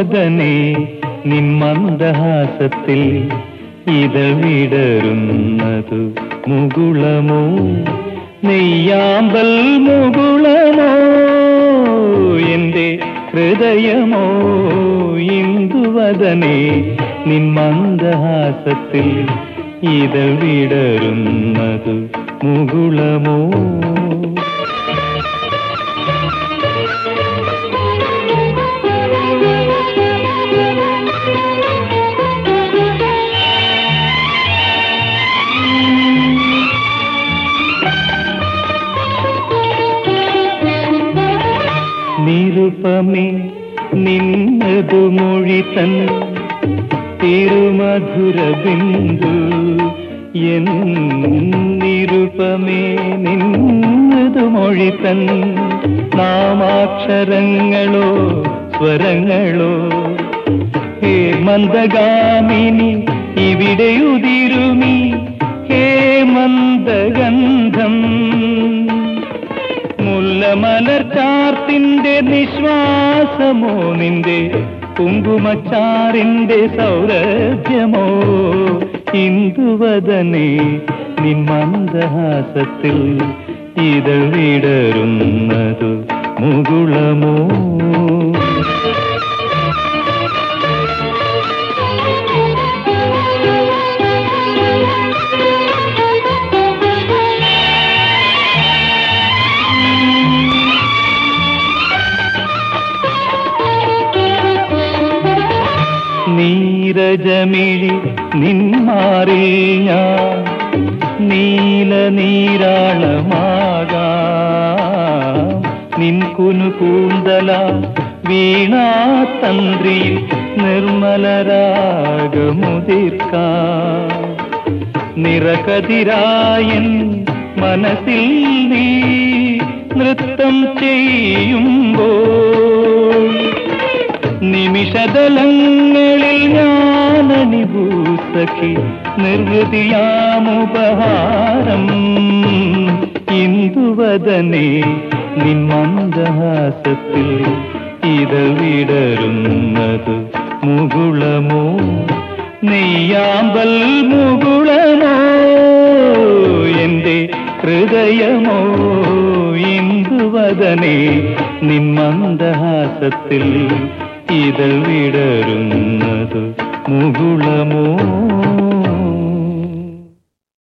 ഇന്ദുവദനേ നിൻ മന്ദഹാസത്തിൽ ഇതവിടരുന്നതു മുകുളമോ നെയ്യാമ്പൽ മുകുളമോ എന്റെ ഹൃദയമോ ഇന്ദുവദനേ നിൻ മന്ദഹാസത്തിൽ ഇതവിടരുന്നതു മുകുളമോ നിരുപമേ നിന്നതു മൊഴി തൻ തിരുമധുര ബിന്ദു എൻ നിരുപമേ നിന്നതു മൊഴി തൻ നാമാക്ഷരങ്ങളോ സ്വരങ്ങളോ ഹേ മന്ദഗാമിനി ഇവിടെയുതിരുമി ഹേ മന്ദഗന്ധം മുല്ലമലർച്ചാർത്തിന്റെ നിശ്വാസമോ നിന്റെ കുങ്കുമച്ചാറിന്റെ സൗരഭ്യമോ ഇന്ദുവദനേ നിൻ മന്ദഹാസത്തിൽ ഇതവിടരുന്നതു മുകുളമോ നീരജമിഴി നിന്മാറിൽ ഞാൻ നീല നീരാളമാകാം നിൻ കുനു കൂന്തല വീണാതന്ത്രിയിൽ നിർമ്മലരാഗമുതിർക്കാം നിറകതിരായൻ മനസ്സിൽ നീ നൃത്തം ചെയ്യുമ്പോൾ നിമിഷദലങ്ങളിൽ ഞാനണിഭൂസഖി നിർവൃതിയാമുപഹാരം ഇന്ദുവദനേ നിൻ മന്ദഹാസത്തിൽ ഇതവിടരുന്നതു മുകുളമോ നെയ്യാമ്പൽ മുകുളമോ എന്റെ ഹൃദയമോ ഇന്ദുവദനേ നിൻ മന്ദഹാസത്തിൽ ഇതവിടരുന്നതു മുകുളമോ